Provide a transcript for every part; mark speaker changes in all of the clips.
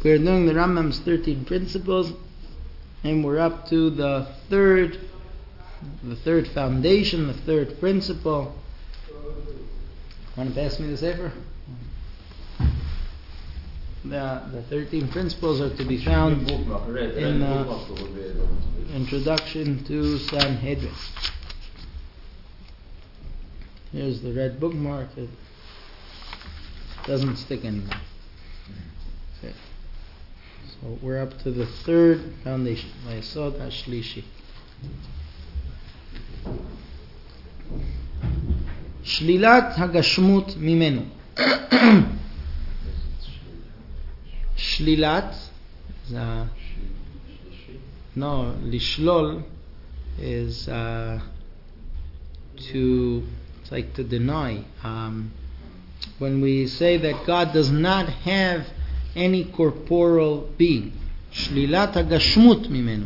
Speaker 1: We're doing the Rambam's 13 principles, and we're up to the third foundation, the third principle. Want to pass me the Sefer? The 13 principles are to be found in the Introduction to Sanhedrin. Here's the red bookmark. It doesn't stick anymore. Okay. So we're up to the third foundation, Vayesod HaShlishi. Shlilat Hagashmut Mimenu. Shlilat is Lishlol is it's like to deny. When we say that God does not have any corporeal being, Shlilat Hagashmut Mimenu,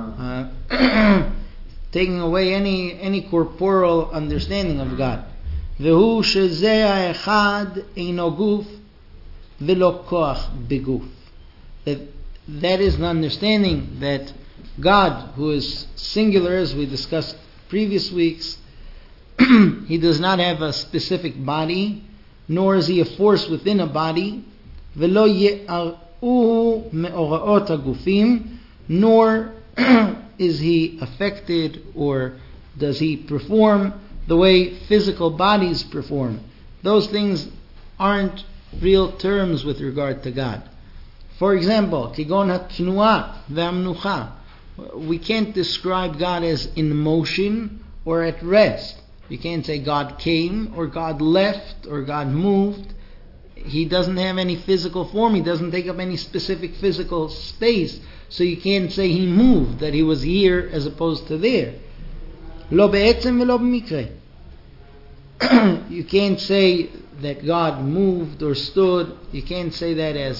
Speaker 1: taking away any corporeal understanding of God. Vehu shezeh echad eino guf velo koach beguf. That is the understanding that God, who is singular, as we discussed previous weeks, He does not have a specific body, nor is He a force within a body. Velo ye'ar'uhu me'oraot hagufim, nor is He affected or does He perform the way physical bodies perform. Those things aren't real terms with regard to God. For example, kigon hatnuah ve'amnucha. We can't describe God as in motion or at rest. You can't say God came or God left or God moved. He doesn't have any physical form. He doesn't take up any specific physical space. So you can't say He moved, that He was here as opposed to there. Lo be'etzem velo b'mikre. You can't say that God moved or stood. You can't say that as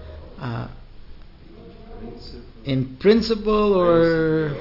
Speaker 1: in principle or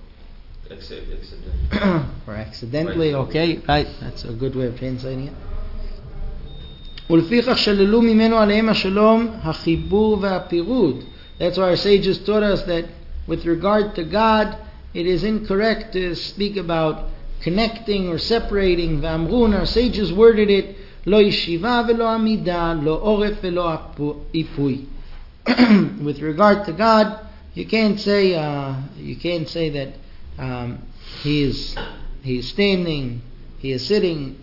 Speaker 1: or accidentally. Okay, right. That's a good way of translating it. ולפיכך שללו ממנו עליהם השלום החיבור והפירוד. That's why our sages taught us that with regard to God, it is incorrect to speak about connecting or separating. V'amrun, our sages worded it, lo yeshiva velo amida, lo oref velo ipui. With regard to God, you can't say that He is standing, He is sitting.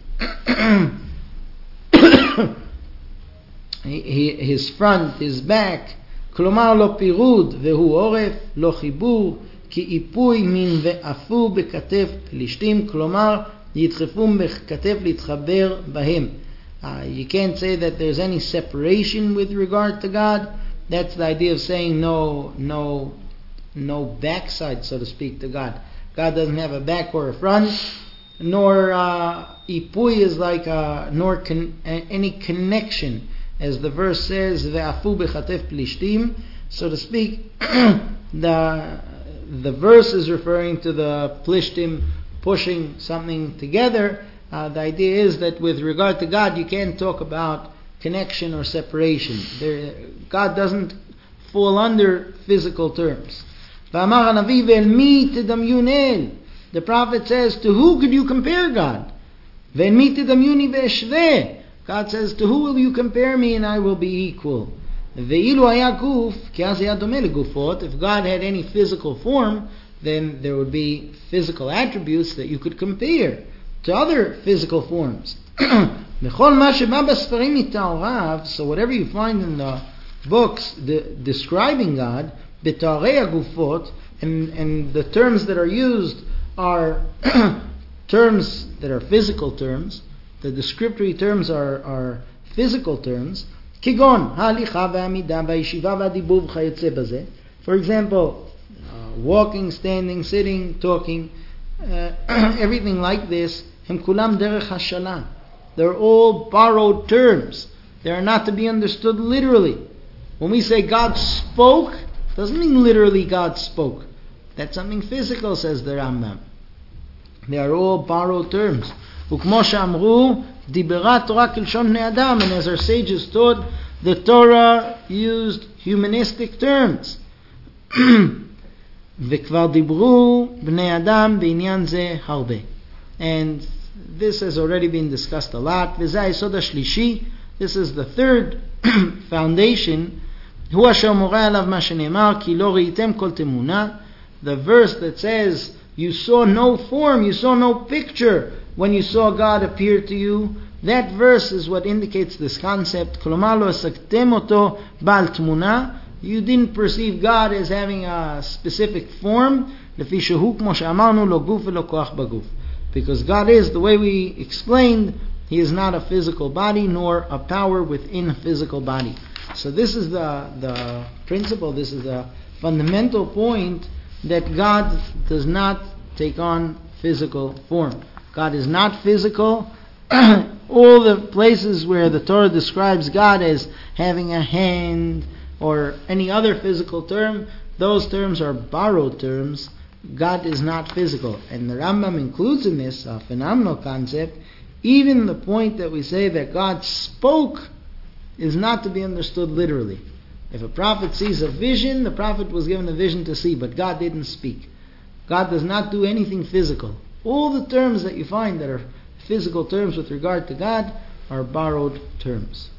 Speaker 1: His front, his back. כלומר לא פירוד והוא עורף, לא חיבור, כי איפוי מין ואפו בכתף פלישתים, כלומר ידחפו בכתף להתחבר בהם. You can't say that there's any separation with regard to God. That's the idea of saying no backside, so to speak, to God. God doesn't have a back or a front, nor ipui is like any connection. As the verse says, ve'afu bechatef plishtim, so to speak, the verse is referring to the plishtim pushing something together. The idea is that with regard to God, you can't talk about connection or separation. God doesn't fall under physical terms. V'amar hanavi ve'el mi tedamyun el. The prophet says, to who could you compare God? Ve'el mi tedamyuni ve'eshveh. God says, to who will you compare me and I will be equal? Ve'ilu haya guf, ki az haya domeh legufot. If God had any physical form, then there would be physical attributes that you could compare to other physical forms. Mechol ma sheba b'sfarim mita'orav. So whatever you find in the books describing God, b'tarei hagufot, and the terms that are used are terms that are physical terms. The descriptory terms are physical terms. Kigon halicha ve'amida ve'yeshiva ve'adibur v'chayetze bazeh. For example, walking, standing, sitting, talking, everything like this. Hem kulam derech hashala. They're all borrowed terms. They are not to be understood literally. When we say God spoke, it doesn't mean literally God spoke. That's something physical, says the Rambam. They are all borrowed terms. וכמו שאמרו, דיברה תורה כלשון בני אדם, and as our sages taught, the Torah used humanistic terms. וכבר דיברו בני אדם בעניין זה הרבה. And this has already been discussed a lot. וזה היסוד השלישי. This is the third foundation. הוא אשר מורה עליו מה שנאמר, כי לא ראיתם כל תמונה. The verse that says, you saw no form, you saw no picture when you saw God appear to you. That verse is what indicates this concept. כלומר לא השגתם אותו בעל תמונה. You didn't perceive God as having a specific form. לפי שהוא, כמו שאמרנו, לא גוף ולא כוח בגוף. Because God is, the way we explained, He is not a physical body nor a power within a physical body. So this is the principle, this is the fundamental point, that God does not take on physical form. God is not physical. All the places where the Torah describes God as having a hand or any other physical term, those terms are borrowed terms. God is not physical. And the Rambam includes in this a phenomenal concept. Even the point that we say that God spoke is not to be understood literally. If a prophet sees a vision, the prophet was given a vision to see, but God didn't speak. God does not do anything physical. All the terms that you find that are physical terms with regard to God are borrowed terms.